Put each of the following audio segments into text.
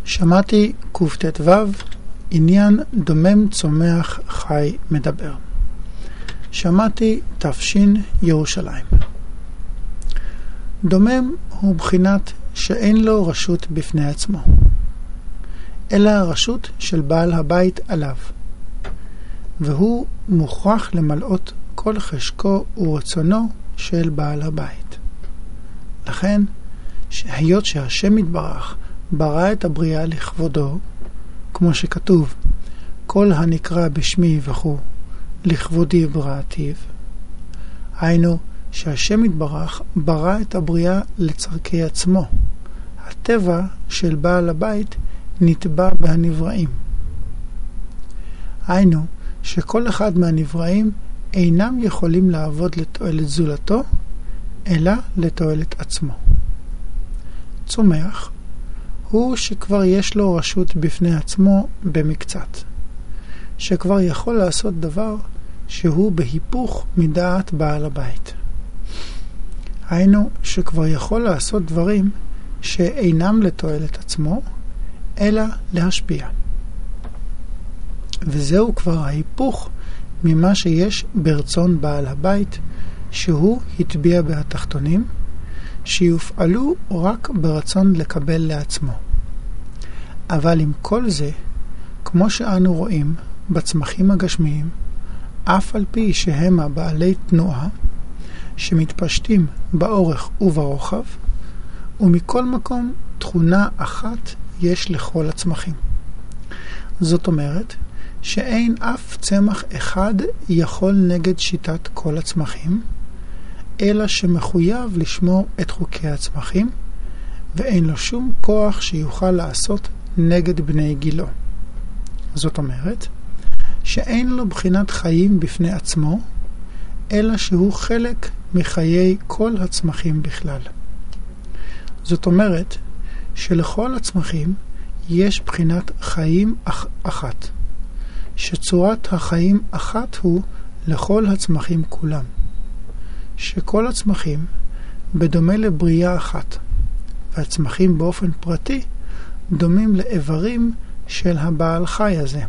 שמעתי קט"ו, עניין דומם צומח חי מדבר. שמעתי תפשין ירושלים. דומם הוא בחינת שאין לו רשות בפני עצמו, אלא רשות של בעל הבית עליו, והוא מוכרח למלאות כל חשקו ורצונו של בעל הבית. לכן, היות שהשם יתברך ברא את הבריאה לכבודו, כמו שכתוב, כל הנקרא בשמי וכו', לכבודי בראתיו, היינו שהשם יתברך ברא את הבריאה לצרכי עצמו. הטבע של בעל הבית נטבע בהנבראים. היינו שכל אחד מהנבראים אינם יכולים לעבוד לתועלת זולתו, אלא לתועלת עצמו. צומח הוא שכבר יש לו רשות בפני עצמו במקצת, שכבר יכול לעשות דבר שהוא בהיפוך מדעת בעל הבית. היינו שכבר יכול לעשות דברים שאינם לתועלת עצמו, אלא להשפיע. וזהו כבר ההיפוך ממה שיש ברצון בעל הבית, שהוא הטביע בהתחתונים, שיופעלו רק ברצון לקבל לעצמו. אבל עם כל זה, כמו שאנו רואים בצמחים הגשמיים, אף על פי שהם הבעלי תנועה, שמתפשטים באורך וברוחב, ומכל מקום תכונה אחת יש לכל הצמחים. זאת אומרת, שאין אף צמח אחד יכול נגד שיטת כל הצמחים, אלא שמחויב לשמור את חוקי הצמחים, ואין לו שום כוח שיוכל לעשות נגד בני גילו. זאת אומרת, שאין לו בחינת חיים בפני עצמו, אלא שהוא חלק מחיי כל הצמחים בכלל. זאת אומרת, שלכל הצמחים יש בחינת חיים אחת, שצורת החיים אחת הוא לכל הצמחים כולם. שכל הצמחים, בדומה לבריאה אחת, והצמחים באופן פרטי, דומים לאיברים של הבעל חי הזה.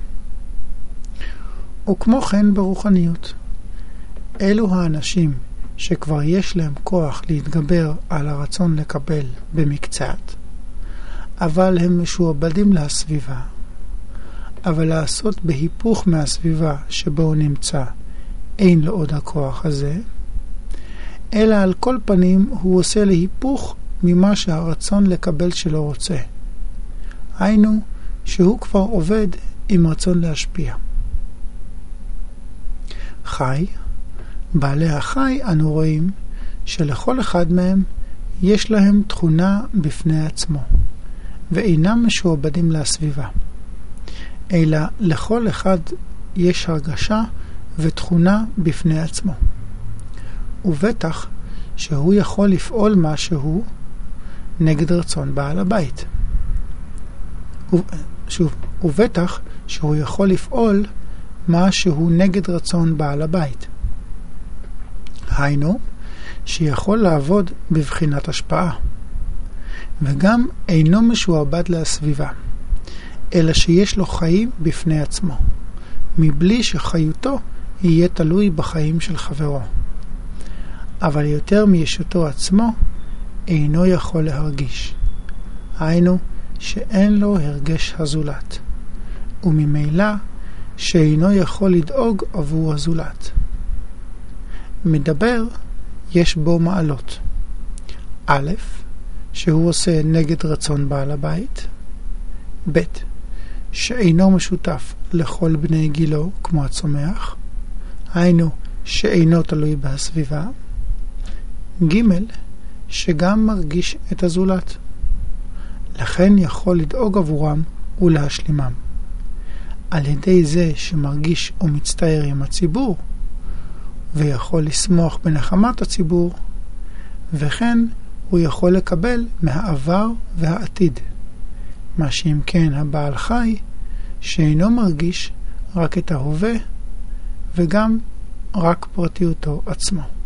וכמו כן ברוחניות, אלו האנשים שכבר יש להם כוח להתגבר על הרצון לקבל במקצת, אבל הם משועבדים לסביבה, אבל לעשות בהיפוך מהסביבה שבו הוא נמצא, אין לו עוד הכוח הזה, אלא על כל פנים הוא עושה להיפוך ממה שהרצון לקבל שלו רוצה. היינו שהוא כבר עובד עם רצון להשפיע. חי, בעלי החי אנו רואים שלכל אחד מהם יש להם תכונה בפני עצמו, ואינם משועבדים לסביבה, אלא לכל אחד יש הרגשה ותכונה בפני עצמו. ובטח שהוא יכול לפעול משהו נגד רצון בעל הבית. ובטח שהוא יכול לפעול משהו נגד רצון בעל הבית. היינו, שיכול לעבוד בבחינת השפעה, וגם אינו משועבד לסביבה, אלא שיש לו חיים בפני עצמו, מבלי שחיותו יהיה תלוי בחיים של חברו. אבל יותר מישותו עצמו אינו יכול להרגיש. היינו שאין לו הרגש הזולת, וממילא שאינו יכול לדאוג עבור הזולת. מדבר יש בו מעלות. א', שהוא עושה נגד רצון בעל הבית. ב', שאינו משותף לכל בני גילו כמו הצומח. היינו שאינו תלוי בסביבה. ג', שגם מרגיש את הזולת. לכן יכול לדאוג עבורם ולהשלימם. על ידי זה שמרגיש ומצטער עם הציבור, ויכול לשמוח בנחמת הציבור, וכן הוא יכול לקבל מהעבר והעתיד. מה שאם כן הבעל חי, שאינו מרגיש רק את ההווה, וגם רק פרטיותו עצמו.